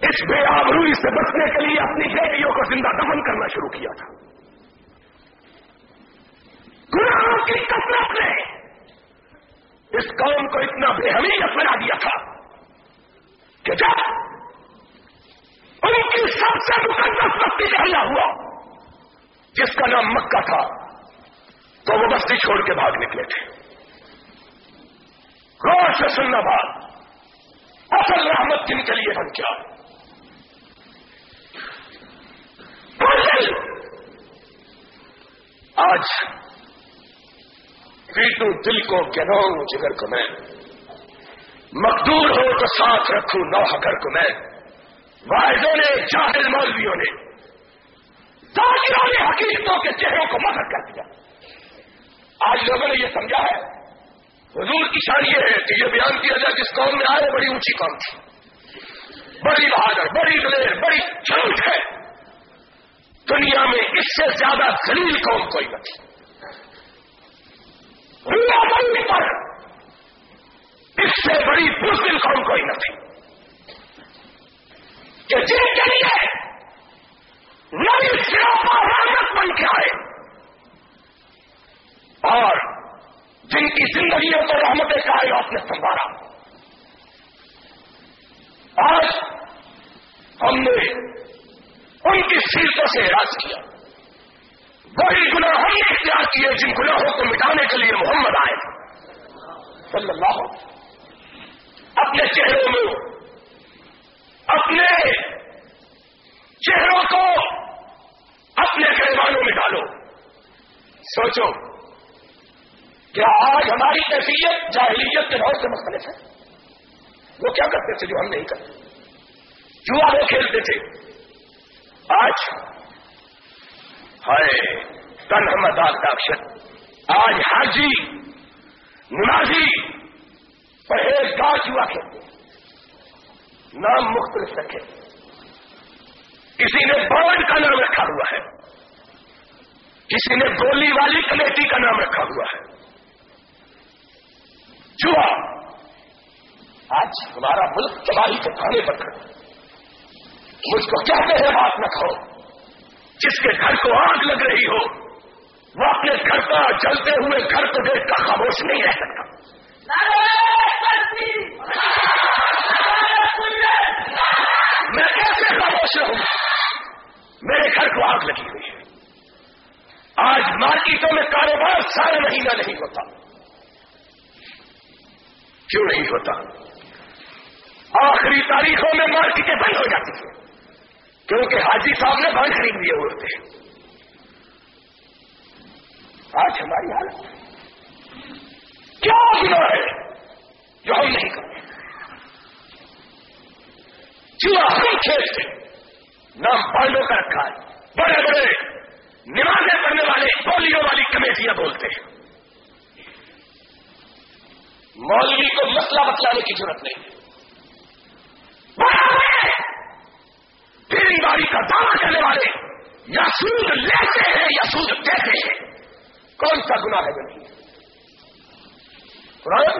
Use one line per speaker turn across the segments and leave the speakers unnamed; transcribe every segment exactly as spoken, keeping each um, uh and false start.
اس بے آبروئی سے بچنے کے لیے اپنی بیٹیوں کو زندہ دفن کرنا شروع کیا تھا. گناہوں کی کثرت نے اس قوم کو اتنا بے حمیت بنا دیا تھا کہ جب ان کی سب سے مقدس بستی کا حملہ ہوا جس کا نام مکہ تھا تو وہ بستی چھوڑ کے بھاگ نکلے تھے. غور سے سننا بات، اصل رحمت جن کے لیے بن کیا آج پیٹوں دل کو گناؤں جگر کو میں، مقدور ہو تو ساتھ رکھوں نوح گھر کو میں. واحدوں نے، جاہل مولویوں نے، ظاہروں نے حقیقتوں کے چہروں کو مدد کر دیا. آج لوگوں نے یہ سمجھا ہے حضور کی شان یہ ہے کہ یہ بیان کیا جائے جس قوم میں آئے بڑی اونچی قوم تھی، بڑی بہادر، بڑی دلیر، بڑی جھوٹ ہے. دنیا میں اس سے زیادہ ذلیل قوم کوئی نہ تھی. دنیا بننے پر اس سے بڑی بزدل قوم کوئی نہ تھی کہ جن کے لیے نئی سراپا رحمت بن کے آئے اور جن کی زندگیوں کو رحمت کائنات نے سنبھالا. آج ہم نے ان کی سیرتوں سے اعراض کیا. وہی گناہ ہم نے اختیار کیے جن گناہوں کو مٹانے کے لیے محمد آئے صلی اللہ علیہ وسلم. اپنے چہروں میں، اپنے چہروں کو اپنے گریبانوں میں ڈالو. سوچو کیا آج ہماری کیفیت جاہلیت کے دور سے مختلف ہے؟ وہ کیا کرتے تھے جو ہم نہیں کرتے؟ جوا وہ کھیلتے تھے. آج ہائے تن ہمدار داکشت، آج حاجی نمازی پرہیزگار جوا کھیلتے، نام مختلف رکھے. کسی نے بورڈ کا نام رکھا ہوا ہے، کسی نے گولی والی کمیٹی کا نام رکھا ہوا ہے. جوا آج ہمارا ملک تباہی کے کھانے پر کھڑا. مجھ کو کہتے ہیں بات نہ کھاؤ. جس کے گھر کو آگ لگ رہی ہو وہ اپنے گھر کا جلتے ہوئے گھر کو دیکھ کر خاموش نہیں رہ سکتا. میں کیسے خاموش رہوں؟ میرے گھر کو آگ لگی ہوئی ہے. آج مارکیٹوں میں کاروبار سارا مہینہ نہیں ہوتا. کیوں نہیں ہوتا؟ آخری تاریخوں میں مارکیٹیں بند ہو جاتی ہیں کیونکہ حاجی صاحب نے بند خرید لیے ہوتے ہیں. آج ہماری حالت کیا گناہ ہے جو ہم نہیں کرتے؟ جوا ہم کھیلتے، نام بالوں کا رکھا ہے. بڑے بڑے نمازیں پڑھنے والے بولیوں والی کمیٹیاں بولتے ہیں. مولوی کو مسئلہ بتلانے کی ضرورت نہیں. تیری باری کا دعویٰ کرنے والے یا سود لیتے ہیں یا سود دیتے ہیں. کون سا گناہ ہے بنی؟ قرآن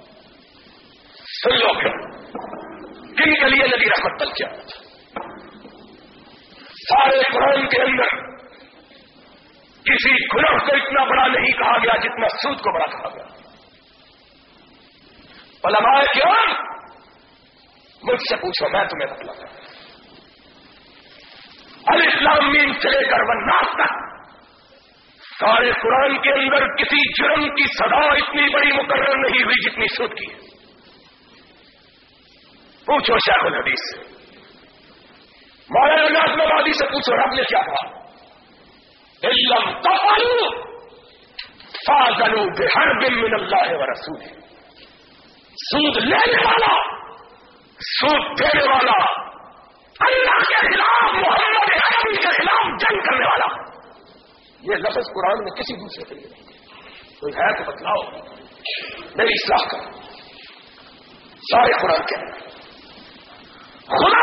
سن لو پھر کن کے لیے نبی رحمت تل کیا. سارے قرآن کے اندر کسی گناہ کو اتنا بڑا نہیں کہا گیا جتنا سود کو بڑا کہا گیا. علماء کرام مجھ سے پوچھو میں تمہیں بتلاتا ہوں. الاسلام مین سے لے کر والناس تک سارے قرآن کے اندر کسی جرم کی سزا اتنی بڑی مقرر نہیں ہوئی جتنی سود کی ہے. پوچھو شیخ الحدیث سے، مولانا ناظم آبادی سے پوچھو رب نے کیا کہا؟ علم تفعلوا فاذنوا بحرب من اللہ ورسولہ. سود لینے والا، سود دینے والا، اللہ کے خلاف، محمد عربی کے خلاف جنگ کرنے والا، یہ لفظ قرآن میں کسی دوسرے کے لیے نہیں. کوئی ہے تو بتلاؤ، میری اصلاح کرو. سارے قرآن کے خدا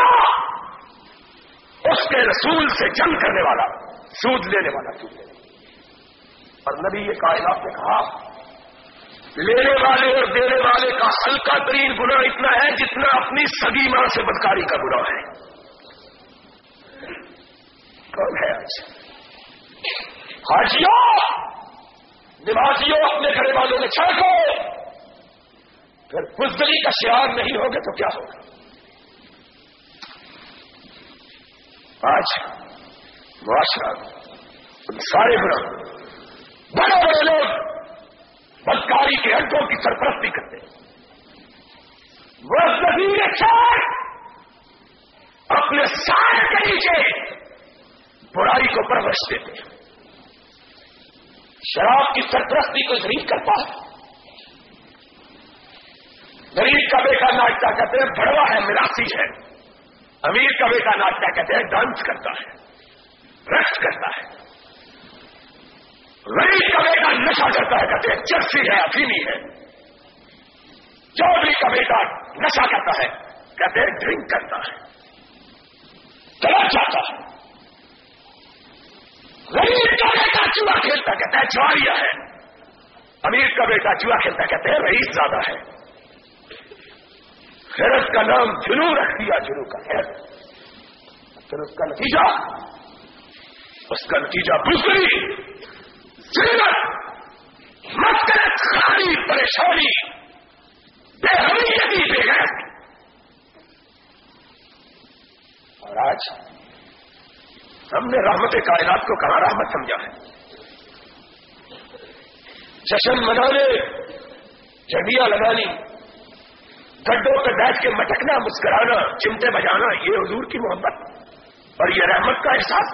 اس کے رسول سے جنگ کرنے والا، سود لینے والا، سود لینے والا. اور نبی یہ کائنات نے کہا لینے والے اور دینے والے کا ہلکا ترین گناہ اتنا ہے جتنا اپنی سگی ماں سے بدکاری کا گناہ ہے. کون ہے آج؟ حاجیوں، نمازیوں، اپنے گھر والوں نے چھڑکو، پھر بزدلی کا شعار نہیں ہوگے تو کیا ہوگا؟ آج معاشرہ ان سارے گناہ بڑے بڑے لوگ بدکاری کے اڈوں کی سرپرستی کرتے ہیں، وہ زمین چار اپنے سائے کے نیچے برائی کو پرورش دیتے ہیں۔ شراب کی سرپرستی کو غریب کرتا ہے، غریب کا بیٹا ناچتا کہتے ہیں بڑوا ہے، مراسی ہے، امیر کا بیٹا ناچتا کہتے ہیں ڈانس کرتا ہے، رقص کرتا ہے، غریب کا بیٹا نشہ کرتا ہے کہتے ہیں چرسی ہے، افینی ہے، چودھری کا بیٹا نشہ کرتا ہے کہتے ہیں ڈرنک کرتا ہے، چلا جاتا ہے، غریب کا بیٹا جوا کھیلتا کہتا ہے جواریا ہے، امیر کا بیٹا جوا کھیلتا کہتے ہیں رئیس زیادہ ہے۔ خیرت کا نام جنو رکھ دیا، جنو کا خیر، پھر اس کا نتیجہ اس کا نتیجہ بزدلی، ذلت، مسکرت، خالی، پریشانی، بے حمیتی، بے غیرتی۔ اور آج ہم نے رحمت کائنات کو کہاں رحمت سمجھا ہے؟ جشن منانے، جھنڈیاں لگانی، گڈوں پہ بیٹھ کے مٹکنا، مسکرانا، چمٹے بجانا، یہ حضور کی محبت اور یہ رحمت کا احساس؟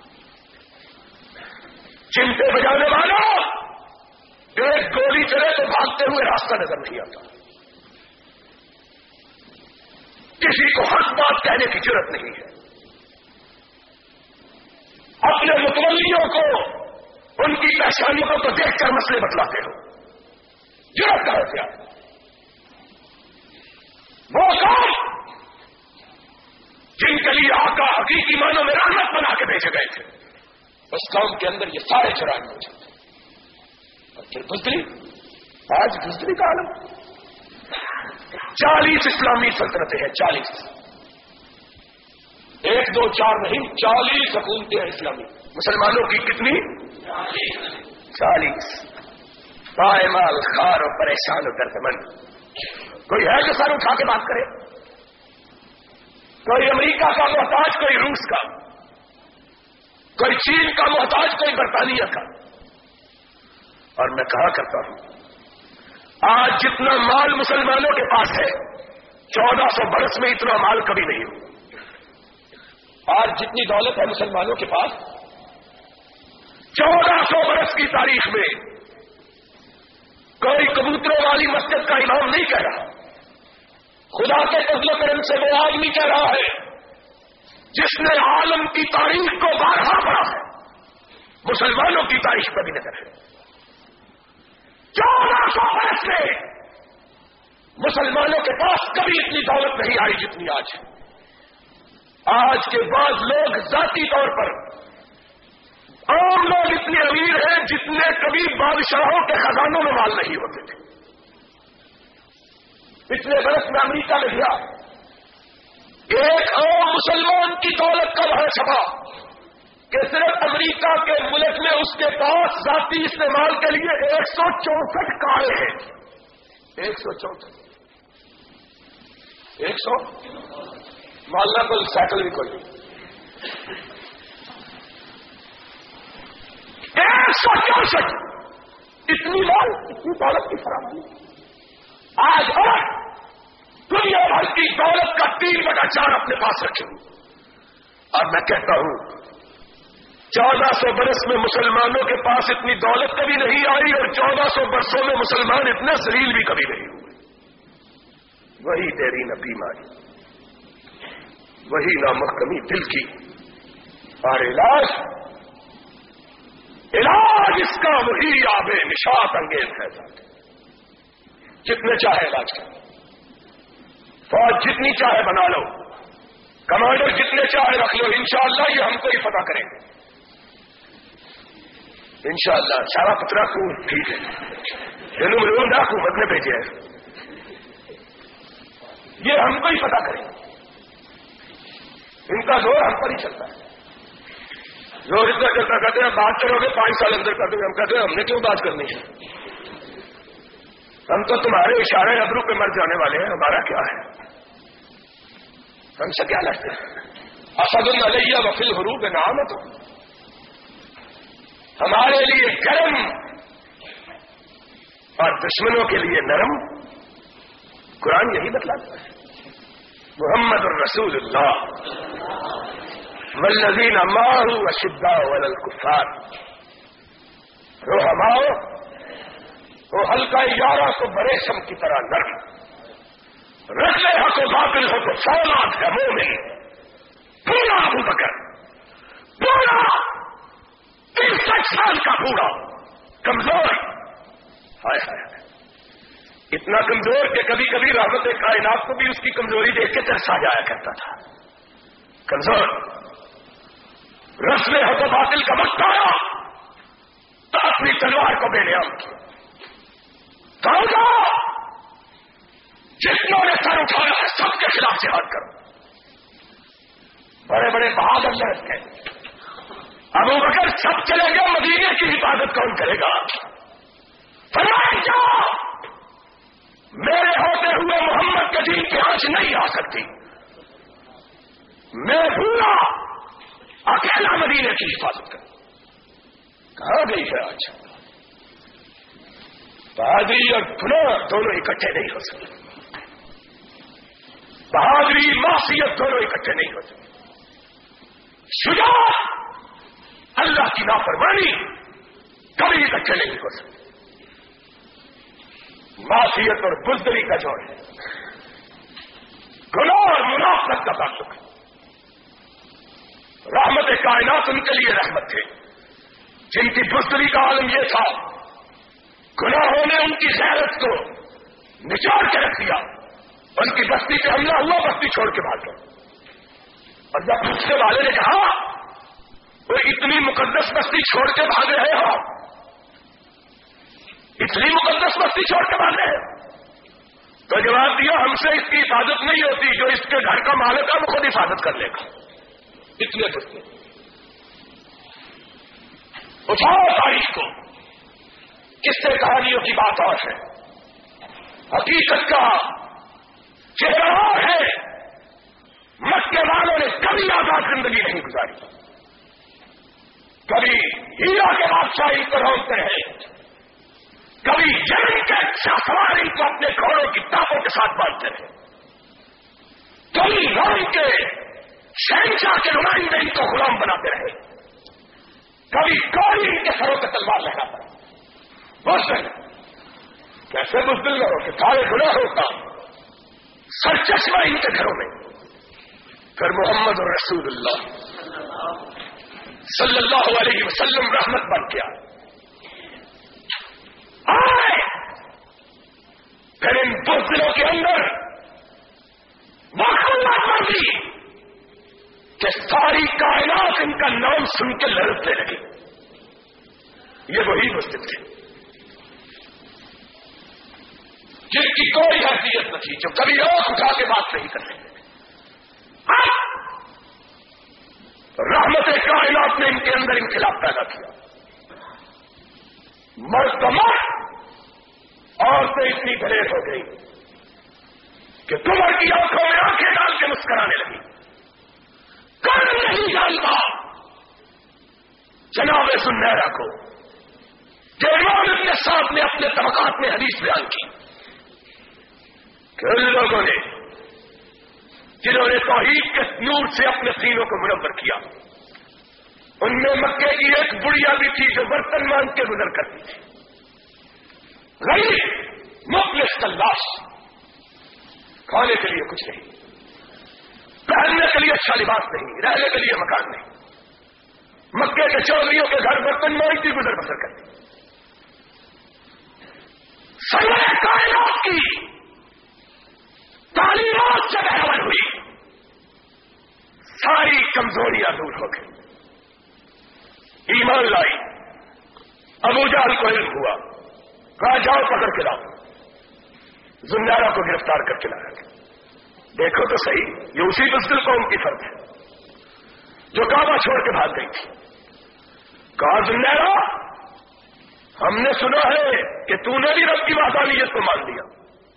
چمٹے بجانے والا ایک گولی چلے تو بھاگتے ہوئے راستہ نظر نہیں آتا، کسی کو حق بات کہنے کی ضرورت نہیں ہے، اپنے متولیوں کو ان کی پریشانیوں کو دیکھ کر مسئلے بتلاتے ہو، ضرورت کا ہے کیا؟ وہ کام جن کے لیے آقا حقیقی معنوں میں رحمت بنا کے بھیجے گئے تھے، اس قوم کے اندر یہ سارے جرائم موجود تھے۔ اور پھر بزدلی، آج بزدلی کا عالم، چالیس اسلامی سلطنتیں ہیں، چالیس، ایک دو چار نہیں، چالیس حکومتیں ہیں اسلامی، مسلمانوں کی کتنی؟ چالیس، پائمال، خار و پریشان و دردمند۔ کوئی ہے جو سر اٹھا کے بات کرے؟ کوئی امریکہ کا محتاج، کوئی روس کا، کوئی چین کا محتاج، کوئی برطانیہ کا۔ اور میں کہا کرتا ہوں آج جتنا مال مسلمانوں کے پاس ہے، چودہ سو برس میں اتنا مال کبھی نہیں ہو۔ آج جتنی دولت ہے مسلمانوں کے پاس، چودہ سو برس کی تاریخ میں کوئی کبوتروں والی مسجد کا امام نہیں کہہ رہا، خدا کے فضل و کرم سے وہ آدمی کہہ رہا ہے جس نے عالم کی تاریخ کو بارہا پڑھا ہے، مسلمانوں کی تاریخ پر بھی نظر ہے۔ چودہ سو برس میں مسلمانوں کے پاس کبھی اتنی دولت نہیں آئی جتنی آج ہے۔ آج کے بعض لوگ ذاتی طور پر عام لوگ اتنے امیر ہیں جتنے کبھی بادشاہوں کے خزانوں میں مال نہیں ہوتے تھے۔ پچھلے برس میں امریکہ میں گیا، ایک عام مسلمان کی دولت کا بڑا چھپا کہ صرف امریکہ کے ملک میں اس کے پاس ذاتی استعمال کے لیے ایک سو چونسٹھ کاریں ہیں، ایک سو چونسٹھ ایک سو مالنا کو سائیکل بھی کوئی نہیں، ایک سو چونسٹھ اتنی مال، اتنی دولت کی فراہمی آج اور دنیا بھر کی دولت کا تین بٹا چار اپنے پاس رکھے ہوئے۔ اور میں کہتا ہوں چودہ سو برس میں مسلمانوں کے پاس اتنی دولت کبھی نہیں آئی، اور چودہ سو برسوں میں مسلمان اتنے ذلیل بھی کبھی نہیں ہوئے۔ وہی دیرینہ بیماری، وہی نامحکمی دل کی، اور علاج علاج اس کا وہی آب نشاط انگیز ہے۔ جتنے چاہے علاج کرو، فوج جتنی چاہے بنا لو، کمانڈر جتنے چاہے رکھ لو، انشاءاللہ یہ ہم کو ہی پتہ کریں گے انشاءاللہ۔ سارا پترا کو ٹھیک ہے، جنوب لوگ حکومت نے بھیجے ہیں، یہ ہم کو ہی پتہ کریں گے، ان کا زور ہم پر ہی چلتا ہے۔ زور اتنا کرتا کہتے ہیں بات کرو گے پانچ سال اندر کر دیں گے. ہم کہتے ہیں ہم نے کیوں بات کرنی ہے؟ ہم تو تمہارے اشارے ابرو پہ مر جانے والے ہیں. ہمارا کیا ہے؟ ہم سے کیا لگتے ہیں؟ اسد علیہ وفی الحروب نام تو ہمارے لیے گرم اور دشمنوں کے لیے نرم. قرآن یہی بتلاتا ہے. محمد الرسول اللہ والذین معه اشداء علی الکفار رحماء. وہ ہلکا یارہ کو بریشم کی طرح نرم. رسل حق و باطل ہو تو فولاد ہے مومن. پورا ابو بکر پورا ترسٹھ سال کا پورا کمزور. ہائے ہائے اتنا کمزور کہ کبھی کبھی رحمت کائنات کو بھی اس کی کمزوری دیکھ کے ترسا جایا کرتا تھا. کمزور. رسم حق و باطل کا وقت آیا تو اپنی تلوار کو بے نیام کیا. کہا جتنوں نے سر اٹھایا ہے سب کے خلاف جہاد کرو. بڑے بڑے بہادر لڑک تھے. ابو بکر سب چلے گئے. مدینے کی حفاظت کون کرے گا؟ فرمایا کیا میرے ہوتے ہوئے محمد کے دین کی آنچ نہیں آ سکتی. میں پورا اکیلا مدینے کی حفاظت کروں. کہاں گئی ہے آج؟ بہادری اور گناہ دونوں اکٹھے نہیں ہو سکتے. بہادری معصیت دونوں اکٹھے نہیں ہو سکتے. شجاعت اللہ کی نافرمانی کبھی اکٹھے نہیں ہو سکتے. معصیت اور بزدلی کا جوڑ ہے. گناہ اور منافقت کا تعلق ہے. رحمت کائنات ان کے لیے رحمت تھے جن کی بزدلی کا عالم یہ تھا. گناہوں نے ان کی غیرت کو نچوڑ کے رکھ دیا. ان کی بستی پہ حملہ ہوا, بستی چھوڑ کے بھاگ گئے. اور جب پوچھنے والے نے کہا وہ اتنی مقدس بستی چھوڑ کے بھاگ رہے ہو, اتنی مقدس بستی چھوڑ کے بھاگ رہے ہو, تو جواب دیا ہم سے اس کی حفاظت نہیں ہوتی. جو اس کے گھر کا مالک ہے وہ خود حفاظت کر لے گا. اتنے بستے اٹھاؤ تاریخ کو. قصے کہانیوں کی بات اور ہے, حقیقت کا چہرہ اور ہے. مکے والوں نے کبھی آزاد زندگی نہیں گزاری. کبھی ہیرا کے بادشاہ ان کو روکتے رہے, کبھی جنگ کے سوار ان کو اپنے گھوڑوں کی ٹاپوں کے ساتھ باندھتے رہے, کبھی روم کے شہنشاہ کے نمائندے ان کو غلام بناتے رہے, کبھی کوئی ان کے سروں پہ تلوار لہراتا رہا. کیسے بزدل کرو کہ سارے گناہوں کا سر چشمہ ان کے گھروں میں. پھر محمد رسول اللہ صلی اللہ علیہ وسلم رحمت بن گیا. آئے پھر ان بزدلوں کے اندر واقعہ بن گئی کہ ساری کائنات ان کا نام سن کے لڑکنے لگی. یہ وہی بزدل تھے جن کی کوئی حیثیت نہ تھی, جو کبھی اور اٹھا کے بات نہیں کر سکتے. رحمت کائنات نے ان کے اندر انقلاب پیدا کیا. مرد تو مرد, عورتیں اتنی دلیر ہو گئی کہ کمر کی آنکھوں میں آنکھیں ڈال کے مسکرانے لگی. کون نہیں جانتا جناب سنیرا کو کہ امام ابن سعد نے اپنے طبقات میں حدیث بیان کی کہ ان لوگوں نے جنہوں نے توحید کے نور سے اپنے سینوں کو منور کیا, ان میں مکے کی ایک بڑھیا بھی تھی جو برتن مانگ کے گزر کرتی تھی. غریب مفلس تلاش, کھانے کے لیے کچھ نہیں, پہننے کے لیے اچھا لباس نہیں, رہنے کے لیے مکان نہیں. مکے کے چودھریوں کے گھر برتن مانگتی گزر بسر کرتی. سرور کائنات کی تعلیمات سے بہتر ہوئی, ساری کمزوریاں دور ہو گئی. ایمان لائی. ابو جہل کو علم ہوا, کہا جاؤ پکڑ کے لاؤ. زنارہ کو گرفتار کر کے لایا. دیکھو تو صحیح, یہ اسی بزدل قوم کی فرد ہے جو کعبہ چھوڑ کے بھاگ گئی تھی. کہا زنیرا ہم نے سنا ہے کہ تو نے بھی رب کی وحدانیت کو مان لیا.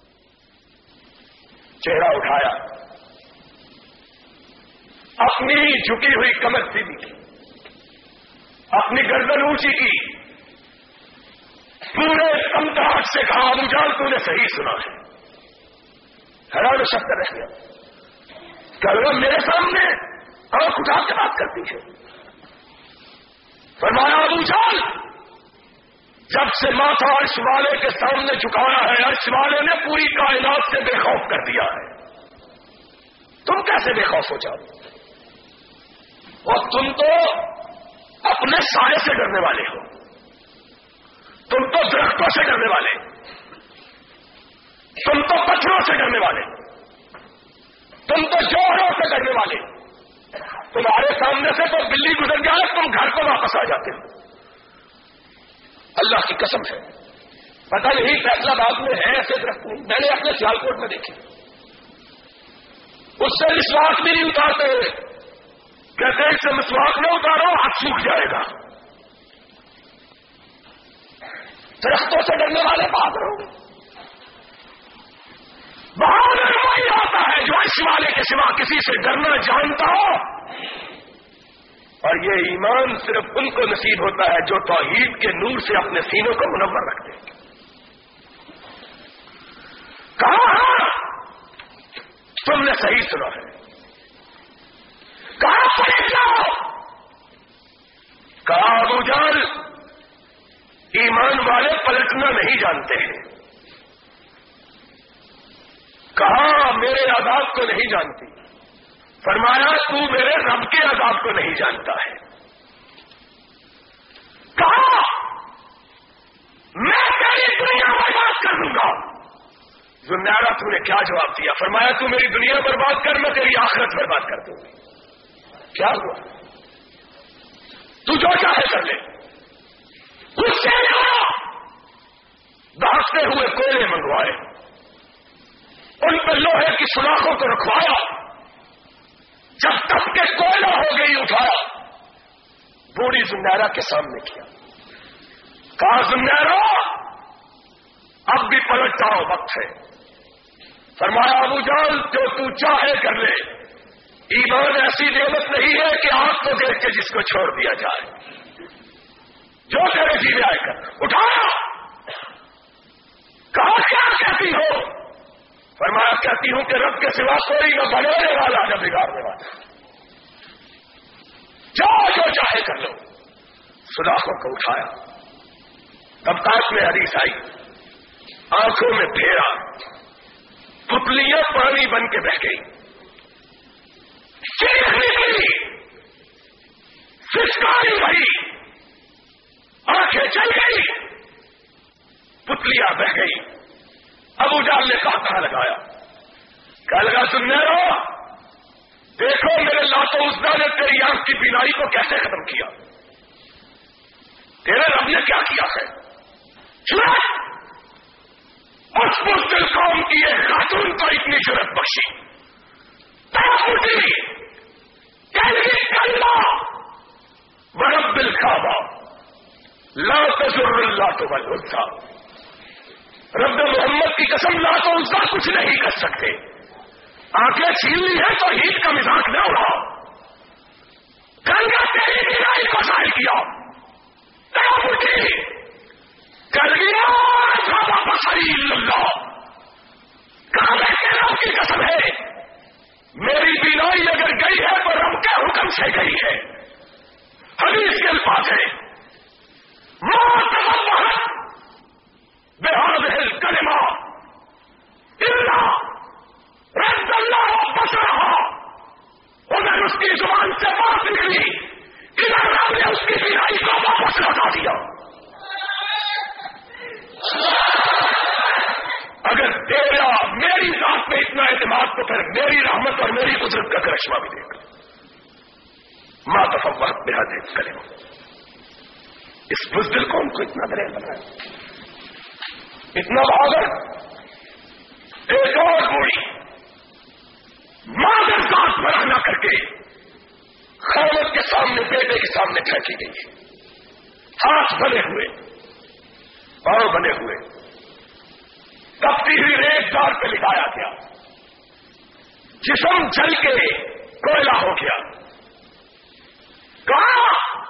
چہرہ اٹھایا, اپنی جھکی ہوئی کمر سیدھی کی, اپنی گردن اونچی کی, پورے سمتاٹ سے کہا ابو جہل تو نے صحیح سنا ہے. حیران شک رہ گیا کہ وہ میرے سامنے آنکھ اٹھا کے بات کرتی ہے. فرمایا ابو جہل جب سے ماتھا عرش والے کے سامنے جھکایا ہے عرش والے نے پوری کائنات سے بے خوف کر دیا ہے. تم کیسے بے خوف ہو جاؤ؟ اور تم تو اپنے سائے سے ڈرنے والے ہو, تم تو درختوں سے ڈرنے والے, تم تو پتھروں سے ڈرنے والے, تم تو جوہروں سے ڈرنے والے. تمہارے سامنے سے تو بلی گزر جائے تم گھر کو واپس آ جاتے ہو. اللہ کی قسم ہے پتہ نہیں فیصلہ باد میں ہے ایسے درخت نہیں, میں نے اپنے سیال کوٹ میں دیکھی. اس سے مسواک بھی نہیں اتارتے, کہتے ہیں اس سے مسواک نہ اتارو ہاتھ سوکھ جائے گا. درختوں سے ڈرنے والے بات رہو گے. بہادر وہی آتا ہے جو عرش والے کے سوا کسی سے ڈرنا جانتا ہو, اور یہ ایمان صرف ان کو نصیب ہوتا ہے جو توحید کے نور سے اپنے سینوں کو منور رکھتے ہیں. کہا تم نے صحیح سنا ہے, کہا پلٹ جاؤ. کہا ابو جہل ایمان والے پلٹنا نہیں جانتے ہیں. کہا میرے عذاب کو نہیں جانتی. فرمایا تو میرے رب کے عذاب کو نہیں جانتا ہے. کہا میں تیری دنیا برباد کر دوں گا. زنیرا تو نے کیا جواب دیا؟ فرمایا تو میری دنیا برباد کر میں تیری آخرت برباد کر دوں گی. کیا ہوا؟ تو جو چاہے کر لے. اس سے دھانستے ہوئے کوئلے منگوائے, ان پہ لوہے کی سلاخوں کو رکھوایا, جب تک کہ کوئلہ ہو گئی اٹھایا, بوڑھی زنیرا کے سامنے کیا. کہا زنیرا اب بھی پلٹ جاؤ وقت ہے. فرمایا ابو جہل جو تو چاہے کر لے, ایمان ایسی نعمت نہیں ہے کہ آنکھ کو دیکھ کے جس کو چھوڑ دیا جائے. جو تیرے جی میں آئے کر. اٹھایا. کہا کیا کہتی ہو؟ فرمایا کہتی ہوں کہ رب کے سوا کوئی نہ بنانے والا نہ بگاڑنے والا, جو جو چاہے کر لو. سلاخوں کو اٹھایا. تب کاش میں حدیث آئی, آنکھوں میں پھیرا, پتلیاں پانی بن کے بہ گئی, چیخ نکلی, سسکاری بھری, آنکھیں چل گئی, پتلیاں بہ گئی. ابو جہل نے کہا کہاں لگایا؟ کہا لگا سننے رہو, دیکھو میرے لاتو عزا نے تیری آنکھ کی بینائی کو کیسے ختم کیا, تیرے رب نے کیا کیا ہے. اس مزدل قوم کی ایک خاتون کو اتنی جرت بخشی, اٹھی کلمہ ورب الکعبہ لا تضر اللات والعزی, رب محمد کی قسم لات و عزی کچھ نہیں کر سکتے. آنکھیں چھین لی ہے تو عید کا مزاق نہ اڑاؤ. گنگا تیری بینائی کو ظاہر کیا, تب اٹھی کر گیا بصری اللہ. کہا میں کہ رب کی قسم ہے میری بینائی اگر گئی ہے تو رب کے حکم سے گئی ہے. حدیث کے الفاظ ہے بهذه الكلمة إلا رد الله بصرها. اگر اس کی زبان سے بات نکلی ادھر رب نے اس کی بینائی کو واپس لوٹا دیا. اگر تیرا میری ذات میں اتنا اعتماد تو پھر میری رحمت اور میری قدرت کا کرشمہ بھی دیکھ. ما تفوہت بهذه الكلمة. اس بزدل قوم کو اتنا دلیل بنایا, اتنا بہادر. ایک اور بوڑھی مادر ذات پر نہ کر کے خالد کے سامنے بیٹے کے سامنے پھینکی گئی. ہاتھ بنے ہوئے، پاؤں بنے ہوئے، تپتی ہوئی ریت دار پہ لٹایا گیا، جسم جل کے کوئلہ ہو گیا. کہا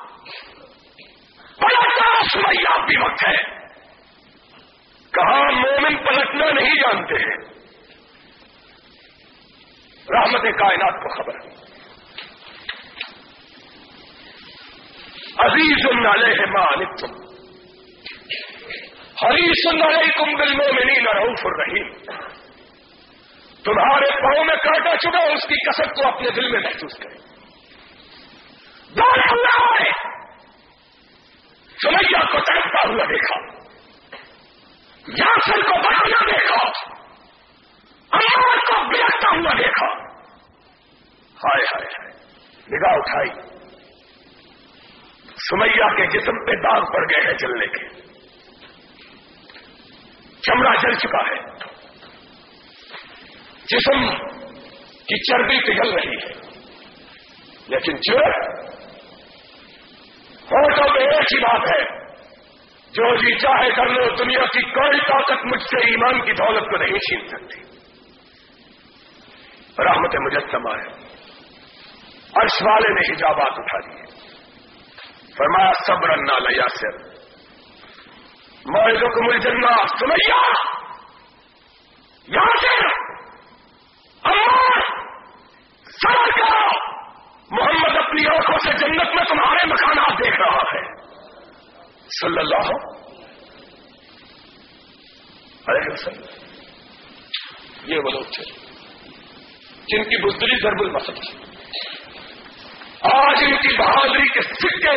پلٹنا سمیا بھی وقت ہے. کہا مومن پلٹنا نہیں جانتے ہیں. رحمت کائنات کو خبر ہے. عزیز علیہ ما عنتم حریص علیکم بالمؤمنین رؤوف الرحیم. تمہارے پاؤں میں کانٹا چبھا، اس کی کسر کو اپنے دل میں محسوس کریں. دوڑا ہوا ہے، سمیہ کو تڑپتا ہوا دیکھا، یاسر کو بنانا دیکھا، عمار کو بلکتا ہوا دیکھا. ہائے ہائے ہائے، نگاہ اٹھائی، سمیہ کے جسم پہ داغ پڑ گئے ہیں جلنے کے، چمڑا جل چکا ہے، جسم کی چربی پگھل رہی ہے، لیکن جو ہوٹوں میں ایک ہی بات ہے، جو جی چاہے کر لو، دنیا کی کوئی طاقت مجھ سے ایمان کی دولت کو نہیں چھین سکتی. رحمت مجسمہ ہے. عرش والے نے حجابات اٹھا دیے، فرمایا صبر نال یاسر موعدکم الجنہ. سمیہ، یاسر، عمار، صبر کرو. محمد اپنی آنکھوں سے جنت میں تمہارے مکانات دیکھ رہا ہے صلی اللہ علیہ وسلم. یہ وہ لوگ تھے جن کی بزدلی ضرب المثل تھی. آج ان کی بہادری کے سکے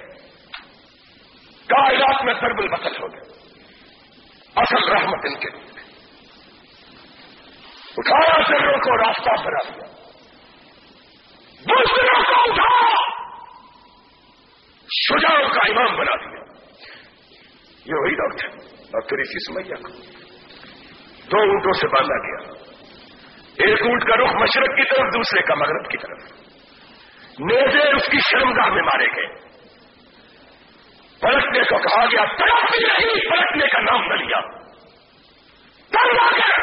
کائنات میں ضرب المثل ہو گئے. اصل رحمت ان کے لیے اٹھایا ذروں کو راستہ بنا دیا، بزدلوں کو اٹھا شجاعوں کا امام بنا دیا. یہ وہی لوگ تھے. اور پھر اسی سمیہ کو دو اونٹوں سے باندھا گیا، ایک اونٹ کا رخ مشرق کی طرف، دوسرے کا مغرب کی طرف. نیزے اس کی شرمگاہ میں مارے گئے. پلٹنے کو کہا گیا، تڑپتی نہیں، پلٹنے کا نام نہ لیا. تنگ آ گیا،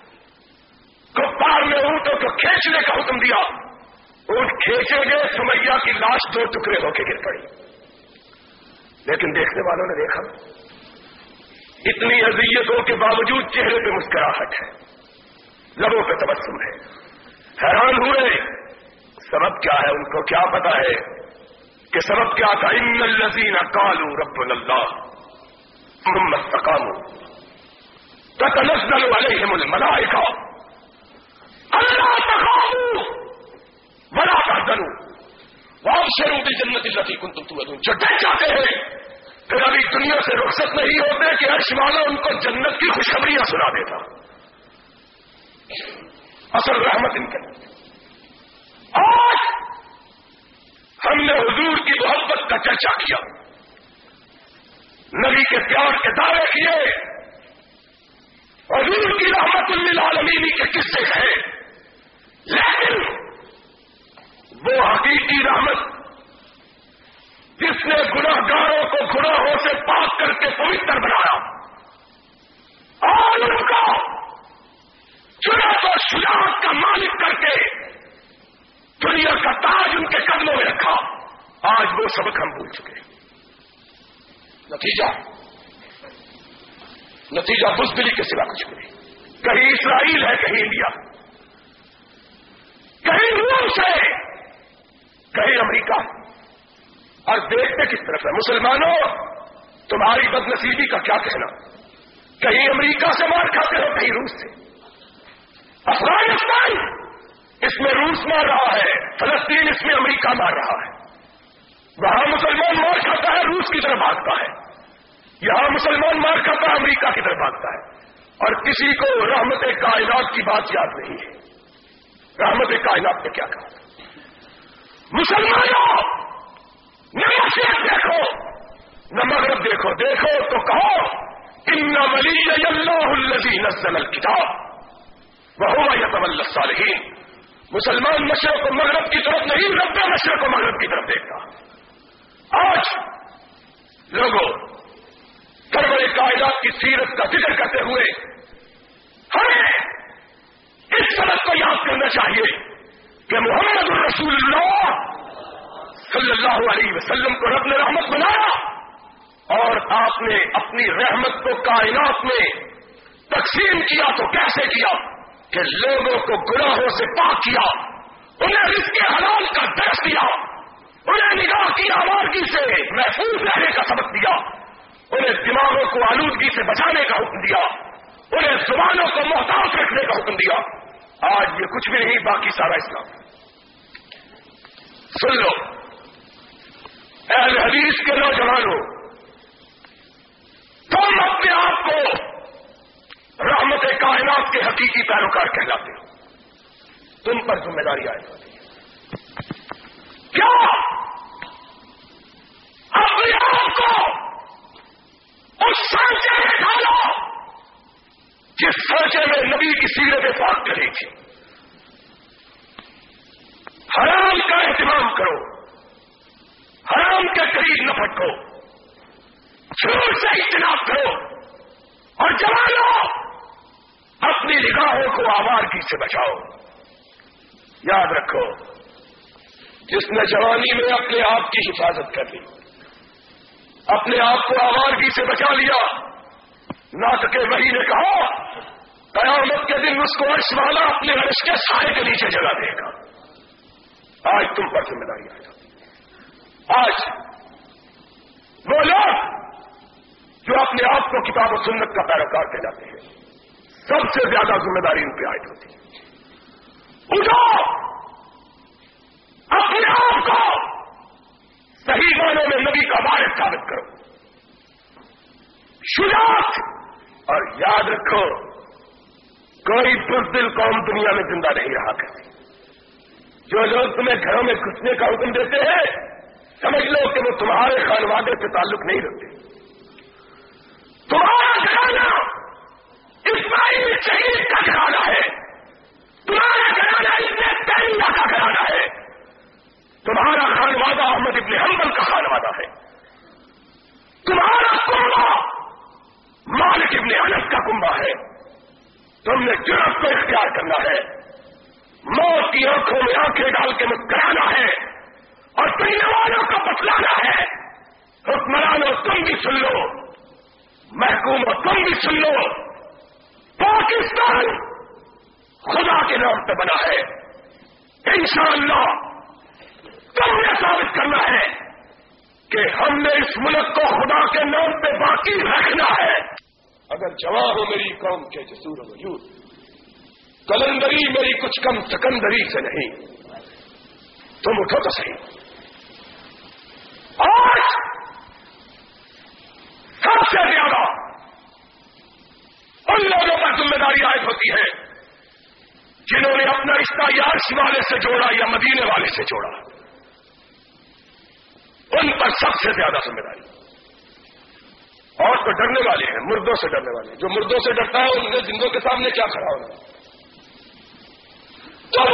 کفار نے اونٹوں کو کھینچنے کا حکم دیا. اونٹ کھینچے گئے، سمیہ کی لاش دو ٹکڑے ہو کے گر پڑی. لیکن دیکھنے والوں نے دیکھا، اتنی اذیتوں کے باوجود چہرے پہ مسکراہٹ ہے، لبوں پہ تبسم ہے. حیران ہوئے سبب کیا ہے. ان کو کیا پتا ہے کہ سبب کیا تھا. ان الذین قالوا ربنا اللہ ثم استقاموا تتنزل علیہم الملائکہ الا تخافوا ولا تحزنوا وابشروا بالجنۃ التي كنتم توعدون. جو ڈر جاتے ہیں پھر ابھی دنیا سے رخصت نہیں ہوتے کہ عرش والا ان کو جنت کی خوشخبریاں سنا دیتا. اصل رحمت ان کے لیے. آج ہم نے حضور کی محبت کا چرچا کیا، نبی کے پیار کے دعوے کیے، حضور کی رحمت للعالمین کے قصے ہیں، لیکن وہ حقیقی رحمت جس نے گناہ گاروں کو گناہوں سے پاک کر کے پوتر بنایا اور ان کو جرأت اور شجاعت کا مالک کر کے دنیا کا تاج ان کے قدموں میں رکھا، آج وہ سبق ہم بھول چکے. نتیجہ نتیجہ بزدلی کے سوا کچھ نہیں. کہیں اسرائیل ہے، کہیں انڈیا، کہیں روس ہے، کہیں امریکہ. اور دیکھتے کس طرف ہے. مسلمانوں، تمہاری بدنصیبی کا کیا کہنا. کہیں امریکہ سے مار کھاتے ہو، کہیں روس سے. افغانستان اس میں روس مار رہا ہے، فلسطین اس میں امریکہ مار رہا ہے. وہاں مسلمان مار کھاتا ہے، روس کی طرف بھاگتا ہے. یہاں مسلمان مار کھاتا ہے، امریکہ کی طرف بھاگتا ہے. اور کسی کو رحمت کائنات کی بات یاد نہیں ہے. رحمت کائنات نے کیا کہا؟ مسلمانوں، نہ مشرق دیکھو نہ مغرب دیکھو، دیکھو تو کہو ان ولی اللہ الذی نزل الکتاب وہو یتولی الصالحین. مسلمان مشرق و مغرب کی طرف نہیں، رب مشرق و مغرب کی طرف دیکھتا. آج لوگوں سرور کائنات کی سیرت کا ذکر کرتے ہوئے ہمیں اس سبق کو یاد کرنا چاہیے کہ محمد الرسول اللہ صلی اللہ علیہ وسلم کو رب نے رحمت بنایا اور آپ نے اپنی رحمت کو کائنات میں تقسیم کیا تو کیسے کیا کہ لوگوں کو گناہوں سے پاک کیا، انہیں رزق حلال کا درس دیا، انہیں نگاہ کی آوارگی سے محفوظ رہنے کا سبق دیا، انہیں دماغوں کو آلودگی سے بچانے کا حکم دیا، انہیں زبانوں کو محتاط رکھنے کا حکم دیا۔ آج یہ کچھ بھی نہیں، باقی سارا اسلام۔ سن لو اہل حدیث کے نوجوانوں، تم اپنے آپ کو رحمت کائنات کے حقیقی پیروکار کہلاتے ہو، تم پر ذمہ داری عائد ہوتی ہے۔ کیا اپنے آپ کو اس سانچے میں ڈالو جس سانچے میں نبی کی سیرت پاک کری تھی؟ حرام کا اہتمام کرو، حرام کے قریب نہ پھٹکو، جھوٹ سے اجتناب کرو، اور جوانوں اپنی نگاہوں کو آوارگی سے بچاؤ۔ یاد رکھو، جس نے جوانی میں اپنے آپ کی حفاظت کر لی، اپنے آپ کو آوارگی سے بچا لیا، ناطق وحی نے کہا قیامت کے دن اس کو عرش والا اپنے عرش کے سائے کے نیچے جگہ دے گا۔ آج تم پر ذمہ داری آ جاتی ہے۔ آج وہ لوگ جو اپنے آپ کو کتاب و سنت کا پیروکار کہلاتے ہیں، سب سے زیادہ ذمہ داری ان پہ عائد ہوتی ہے۔ اٹھو، اپنے آپ کو صحیح معنوں میں نبی کا وارث ثابت کرو، شجاعت، اور یاد رکھو کوئی بزدل قوم دنیا میں زندہ نہیں رہا کرتی۔ جو لوگ تمہیں گھروں میں گھسنے کا حکم دیتے ہیں، سمجھ لو کہ وہ تمہارے خانوادے سے تعلق نہیں رکھتے۔ تمہارا گھرانہ اسماعیل شہید کا گھرانہ ہے، تمہارا گھرانہ ابن تیمیہ کا گھرانہ ہے، تمہارا خانوادہ احمد ابن حنبل کا خانوادہ ہے، تمہارا کنبہ مالک ابن انس کا کنبہ ہے۔ تم نے جرأت کو اختیار کرنا ہے، موت کی آنکھوں میں آنکھیں ڈال کے مسکرانا ہے اور پہلے والوں کو بتلانا ہے۔ حکمرانوں تم بھی سن لو، محکوموں تم بھی سن لو، پاکستان خدا کے نام پہ بنا ہے، انشاءاللہ تم نے ثابت کرنا ہے کہ ہم نے اس ملک کو خدا کے نام پہ باقی رکھنا ہے۔ اگر جواب ہو میری قوم کے جسور وجود، کلندری میری کچھ کم سکندری سے نہیں، تم اٹھو تو صحیح۔ آج سب سے زیادہ ان لوگوں پر ذمہ داری عائد ہوتی ہے جنہوں نے اپنا رشتہ یارش والے سے جوڑا یا مدینے والے سے جوڑا، ان پر سب سے زیادہ ذمہ داری۔ اور تو ڈرنے والے ہیں، مردوں سے ڈرنے والے، جو مردوں سے ڈرتا ہے انہیں زندوں کے سامنے کیا کھڑا ہونا ہے۔ تو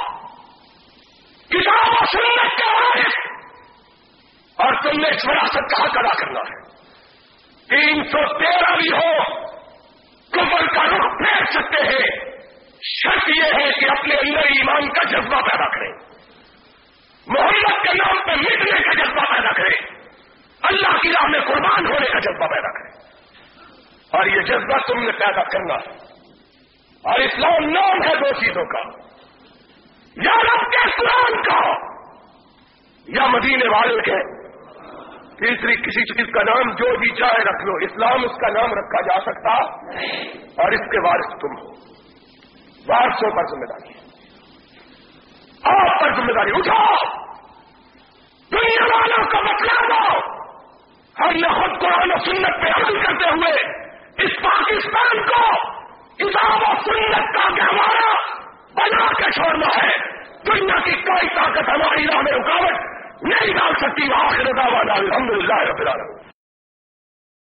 کتاب و سنت کے وارث، اور تم نے اس وراثت کا حق ادا کرنا ہے۔ تین سو تیرہ بھی ہو، کفر کا رخ پھیر سکتے ہیں، شرط یہ ہے کہ اپنے اندر ایمان کا جذبہ پیدا کریں، محمد کے نام پہ مٹنے کا جذبہ پیدا کریں، اللہ کی راہ میں قربان ہونے کا جذبہ پیدا کریں، اور یہ جذبہ تم نے پیدا کرنا ہے۔ اور اسلام نام ہے دو چیزوں کا، یا رب کے قرآن کا یا مدینے والے کے، تیسری کسی چیز کا نام جو بھی چاہے رکھ لو، اسلام اس کا نام رکھا جا سکتا، اور اس کے وارث تم ہو۔ وارثوں پر ذمہ داری ہے، آپ پر ذمہ داری، اٹھاؤ، دنیا والوں کو بتلا دو، ہم نے خود قرآن و سنت پہ عمل کرتے ہوئے اس پاکستان کو کتاب و سنت کا گہوارہ بنا کے چھوڑنا ہے۔ دنیا کی کوئی طاقت ہماری راہ میں رکاوٹ نہیں ڈال سکتی۔ وآخر دعوانا الحمدللہ رب العالمین۔